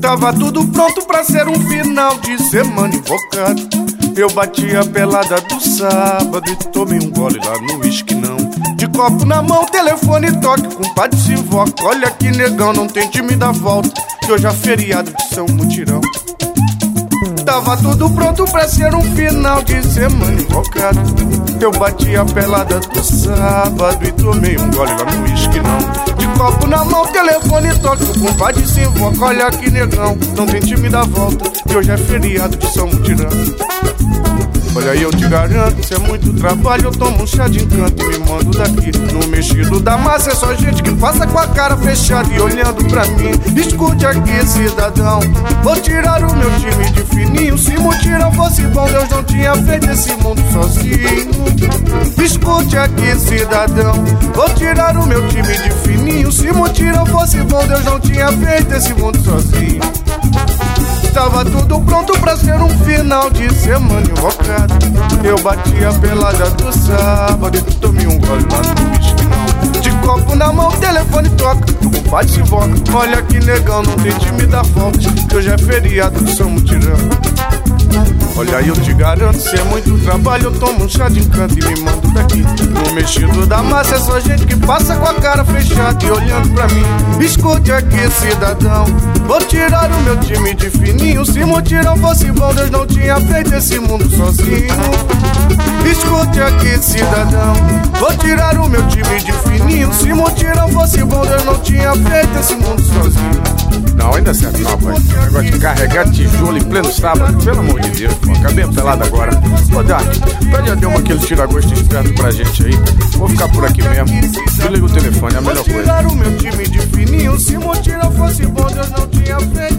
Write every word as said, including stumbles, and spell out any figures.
Tava tudo pronto pra ser um final de semana invocado. Eu bati a pelada do sábado e tomei um gole lá no uísque não. De copo na mão, telefone toque, compadre se invoca. Olha que negão, não tem time da volta, que hoje é feriado de São Mutirão. Tava tudo pronto pra ser um final de semana invocado. Eu bati a pelada do sábado e tomei um gole lá no uísque não. De copo na mão, telefone toque, o compadre se invoca. Olha que negão, não tem time da volta, que hoje é feriado de São Mutirão. Olha aí, eu te garanto, isso é muito trabalho. Eu tomo um chá de encanto e me mando daqui. No mexido da massa é só gente que passa com a cara fechada e olhando pra mim. Escute aqui, cidadão, vou tirar o meu time de fininho. Se mutirão fosse bom, Deus não tinha feito esse mundo sozinho. Escute aqui, cidadão, vou tirar o meu time de fininho. Se mutirão fosse bom, Deus não tinha feito esse mundo sozinho. Tava tudo pronto pra ser um final de semana invocado. Eu bati a pelada do sábado e tomei um gole lá no uísque não. De copo na mão, telefone toca, o compadre se invoca. Olha que negão, não tem time da volta, que hoje é feriado de São Mutirão. Olha aí, eu te garanto, se é muito trabalho, eu tomo um chá de encanto e me mando daqui. No mexido da massa é só gente que passa com a cara fechada e olhando pra mim. Escute aqui, cidadão, vou tirar o meu time de fininho. Se mutirão fosse bom, Deus não tinha feito esse mundo sozinho. Escute aqui, cidadão, vou tirar o meu time de fininho. Se mutirão fosse bom, Deus não tinha feito esse mundo sozinho. Não, ainda certo não, pai. Negócio de carregar tijolo em pleno sábado, pelo amor de Deus, pô. Acabei pelado agora. Ô, Dark, pede a Delma aquele tira-gosto esperto pra gente aí. Vou ficar por aqui mesmo. Desliga o telefone, é a melhor coisa. Vou tirar o meu time de fininho. Se mutirão fosse bom, Deus não tinha feito